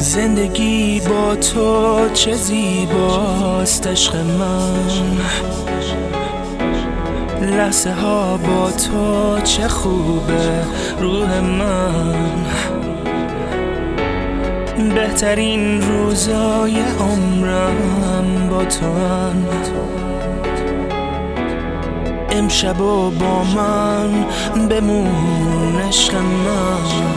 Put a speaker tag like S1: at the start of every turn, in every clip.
S1: زندگی با تو چه زیباست عشق من، لحظه ها با تو چه خوبه روح من. بهترین روزای عمرم با تو هن. امشب و با من بمون عشق من.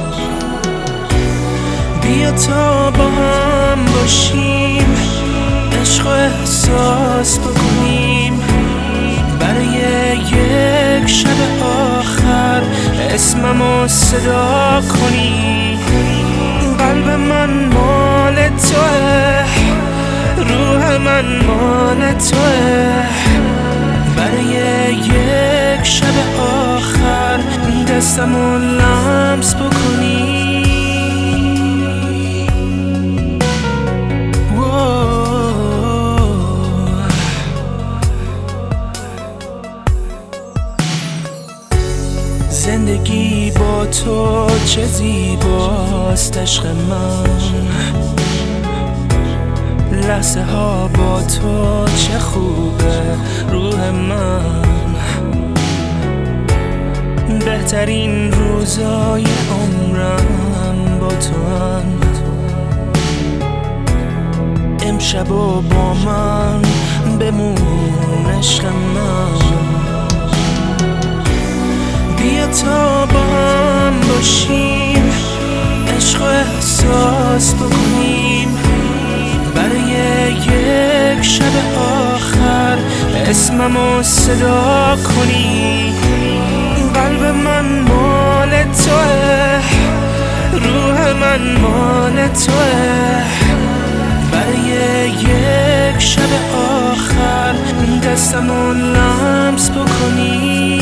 S1: بیا تا با هم باشیم، عشق و احساس بکنیم، برای یک شب آخر اسممو صدا کنی. قلب من مال توه، روح من مال توه، برای یک شب آخر دستمو لمس بکنی. زندگی با تو چه زیباست عشق من، لحظه ها با تو چه خوبه روح من. بهترین روزای عمرم با تو هن. امشب و با من بمون عشق من. بیا تا با هم باشیم، عشق و احساس بکنیم، برای یک شب آخر اسممو صدا کنی. قلب من مال توه، روح من مال توه، برای یک شب آخر دستمو لمس بکنی.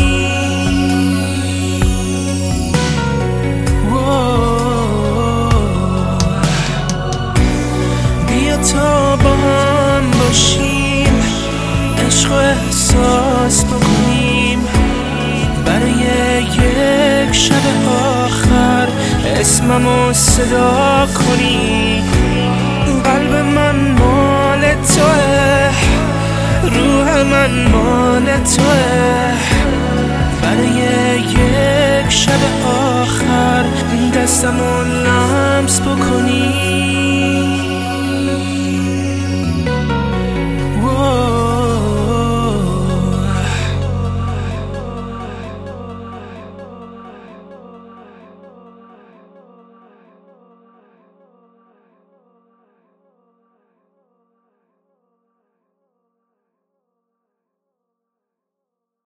S1: تا با هم باشیم، عشق و احساس بکنیم، برای یک شب آخر اسممو صدا کنی. قلب من مال توه، روح من مال توه، برای یک شب آخر دستمو لمس بکنی.